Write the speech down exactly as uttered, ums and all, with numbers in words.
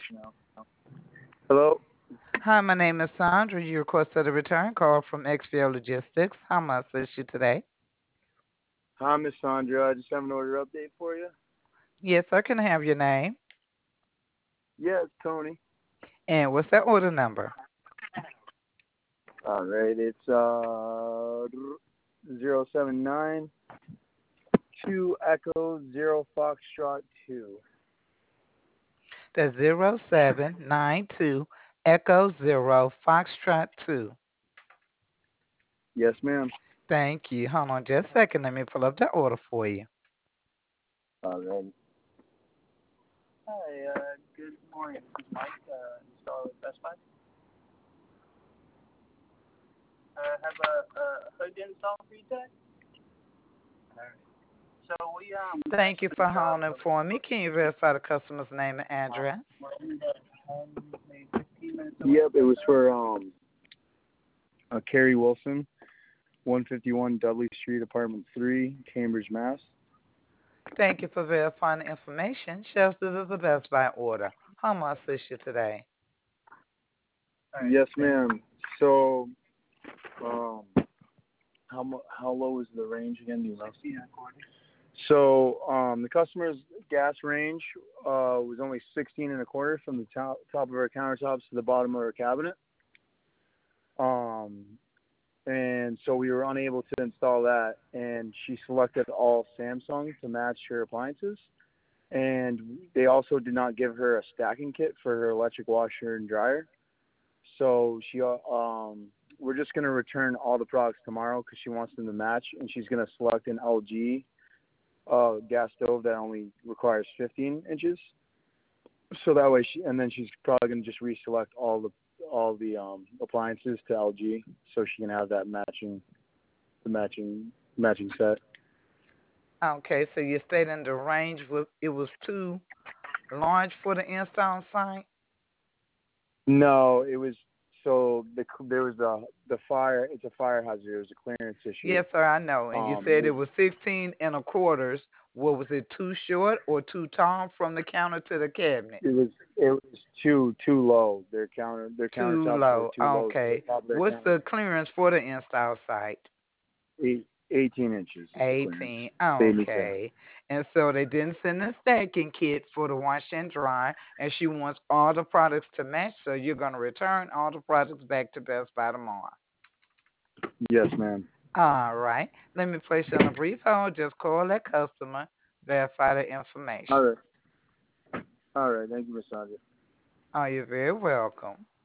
Hello. Hi, my name is Sandra. You requested a return call from X P O Logistics. How may I assist you today? Hi, Miss Sandra. I just have an order update for you. Yes, sir. Can I have your name? Yeah, it's Tony. And what's that order number? All right, it's uh zero seven nine two Echo zero Foxtrot two. That's zero seven nine two Echo Zero Foxtrot two. Yes, ma'am. Thank you. Hold on just a second. Let me pull up the order for you. All right. Hi. Uh, good morning. This is Mike. Uh, installer at Best Buy. Uh, have a, a hood install for you today. All right. So we um Thank you actually for got holding for me. Can you verify the customer's name and address? home maybe fifteen minutes away. Yep, it was for um uh, Carrie Wilson, one fifty-one Dudley Street, Apartment three, Cambridge, Mass. Thank you for verifying the information. Shows this is a Best Buy order. How may I assist you today? Yes, ma'am. So, um, how mu- how low is the range again? Do you know? So, um, the customer's gas range uh, was only sixteen and a quarter from the top top of our countertops to the bottom of our cabinet. Um, and so we were unable to install that, and she selected all Samsung to match her appliances. And they also did not give her a stacking kit for her electric washer and dryer. So she, uh, um, we're just gonna return all the products tomorrow because she wants them to match, and she's gonna select an L G uh, gas stove that only requires fifteen inches. So that way, she, and then she's probably gonna just reselect all the all the um, appliances to L G, so she can have that matching the matching matching set. Okay, so you stayed in the range with it was too large for the install site? No, it was so the there was a the fire. It's a fire hazard. It was a clearance issue. Yes, sir, I know. And you Um, said it was sixteen and a quarters. What was it, too short or too tall from the counter to the cabinet? it was it was too too low. Their counter their Too countertops were low. too low to the Okay. top of their What's counter. the clearance for the install site? Eight, eighteen inches is the clearance. eighteen. They meet that. Okay. And so they didn't send a stacking kit for the wash and dry, and she wants all the products to match, so you're going to return all the products back to Best Buy tomorrow. Yes, ma'am. All right. Let me place you on a brief hold. Just call that customer, verify the All information. right. All right. Thank you, Miss Sandra. Oh, you're very welcome.